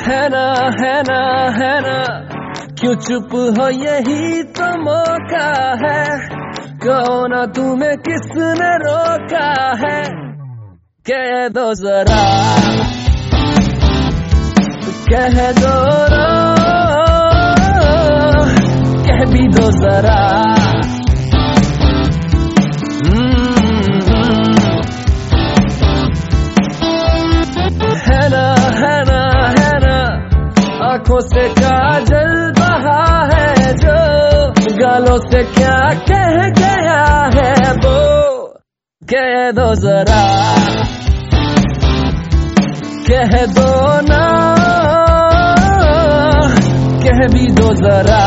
है ना क्यों चुप हो, यही तो मौका है। कहो ना तुम्हें किसने रोका है, कह दो जरा, कह दो ना, कह भी दो जरा। है ना आंखों से काजल बहा है जो, गालों से क्या कह गया है वो, कह दो जरा, कह दो ना, कह भी दो जरा।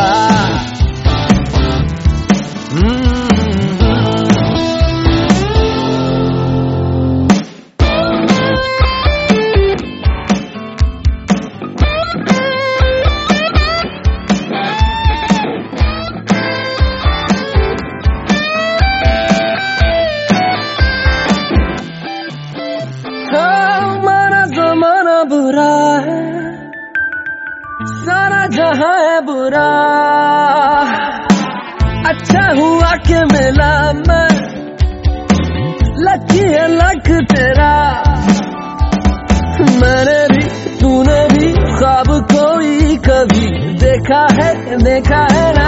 बुरा है, सारा जहां है बुरा, अच्छा हुआ कि मिला मैं, लकी है लक तेरा। मैंने भी तूने भी ख्वाब कोई कभी देखा है ना।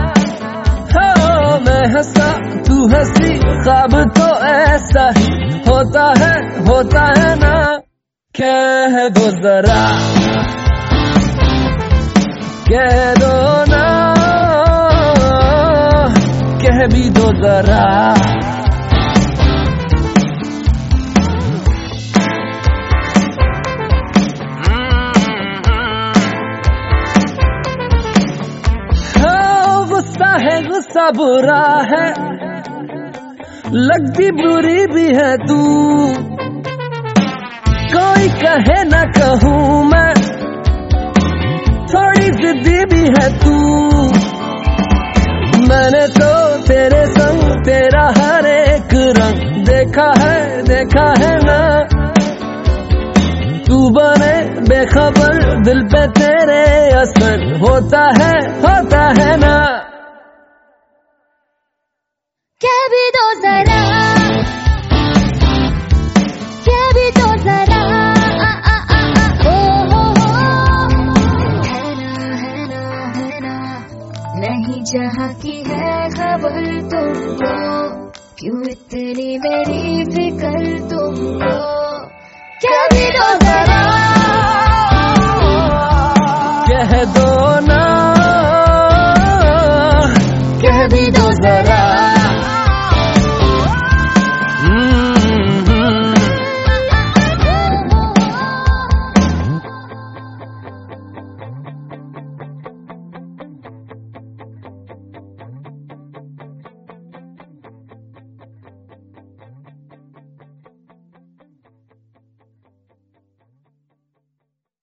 हो मैं हंसा तू हंसी, ख्वाब तो ऐसा ही होता है ना। कह दो जरा, कह दो ना, कह भी दो जरा। गुस्सा बुरा है, लगती बुरी भी है तू, कोई कहे ना कहूँ मैं, थोड़ी जिद्दी भी है तू। मैंने तो तेरे संग तेरा हर एक रंग देखा है ना। तू बने बेखबर दिल पे तेरे असर होता है ना। कह भी दो जरा, कह भी दो जरा। है ना नहीं जहाँ की है खबर तुमको, क्यों इतनी मेरी फिक्र तुमको। कह भी दो जरा, कह दो